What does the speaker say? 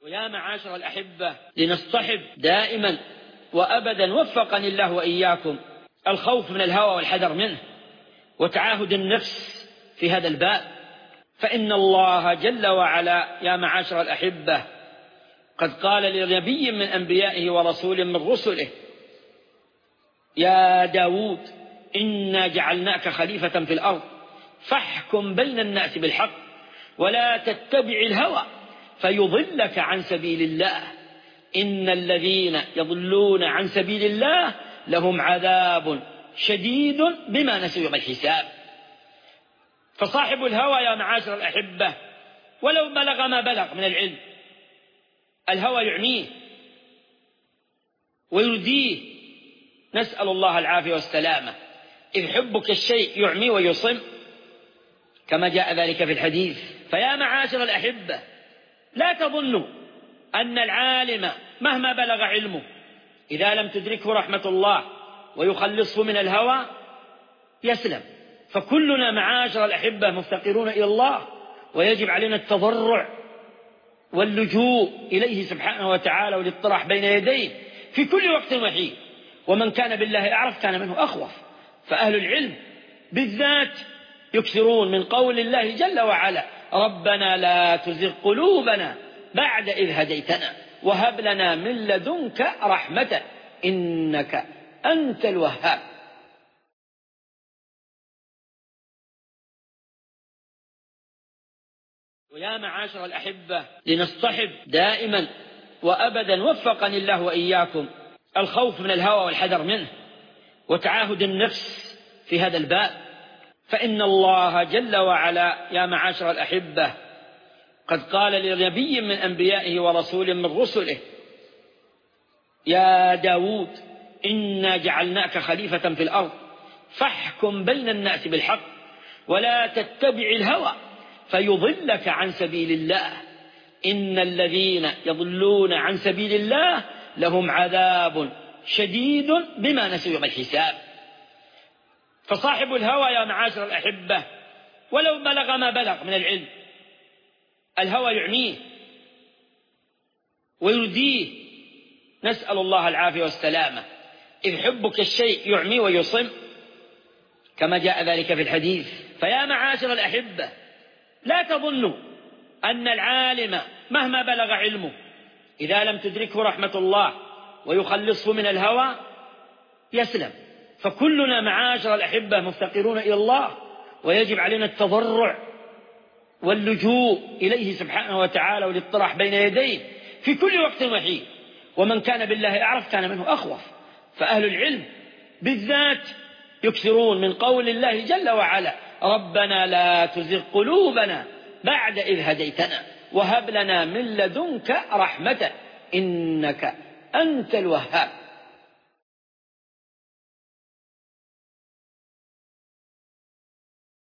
ويا معاشر الأحبة، لنصطحب دائما وأبدا وفقني الله وإياكم الخوف من الهوى والحذر منه وتعاهد النفس في هذا الباب. فإن الله جل وعلا يا معاشر الأحبة قد قال لنبي من أنبيائه ورسول من رسله: يا داود إنا جعلناك خليفة في الأرض فاحكم بين الناس بالحق ولا تتبع الهوى فيضلك عن سبيل الله إن الذين يضلون عن سبيل الله لهم عذاب شديد بما نسوا يوم الحساب. فصاحب الهوى يا معاشر الأحبة ولو بلغ ما بلغ من العلم، الهوى يعميه ويرديه، نسأل الله العافية والسلامة، إذ حبك الشيء يعمي ويصم كما جاء ذلك في الحديث. فيا معاشر الأحبة، لا تظنوا أن العالم مهما بلغ علمه إذا لم تدركه رحمة الله ويخلصه من الهوى يسلم. فكلنا معاشر الأحبة مفتقرون إلى الله، ويجب علينا التضرع واللجوء إليه سبحانه وتعالى والاطراح بين يديه في كل وقت وحين. ومن كان بالله أعرف كان منه أخوف. فأهل العلم بالذات يكثرون من قول الله جل وعلا: ربنا لا تزغ قلوبنا بعد إذ هديتنا وهب لنا من لدنك رحمة إنك أنت الوهاب. ويا معاشر الأحبة، لنصطحب دائما وأبدا وفقني الله وإياكم الخوف من الهوى والحذر منه وتعاهد النفس في هذا الباب. فإن الله جل وعلا يا معاشر الأحبة قد قال لنبي من أنبيائه ورسول من رسله: يا داود إنا جعلناك خليفة في الأرض فاحكم بين الناس بالحق ولا تتبع الهوى فيضلك عن سبيل الله إن الذين يضلون عن سبيل الله لهم عذاب شديد بما نسوا يوم الحساب. فصاحب الهوى يا معاشر الأحبة ولو بلغ ما بلغ من العلم، الهوى يعميه ويرديه، نسأل الله العافية والسلامة، إذ حبك الشيء يعمي ويصم كما جاء ذلك في الحديث. فيا معاشر الأحبة، لا تظنوا أن العالم مهما بلغ علمه إذا لم تدركه رحمة الله ويخلصه من الهوى يسلم. فكلنا معاشر الأحبة مفتقرون إلى الله، ويجب علينا التضرع واللجوء إليه سبحانه وتعالى والاطراح بين يديه في كل وقت وحين. ومن كان بالله أعرف كان منه أخوف. فأهل العلم بالذات يكثرون من قول الله جل وعلا: ربنا لا تزغ قلوبنا بعد إذ هديتنا وهب لنا من لدنك رحمة إنك أنت الوهاب.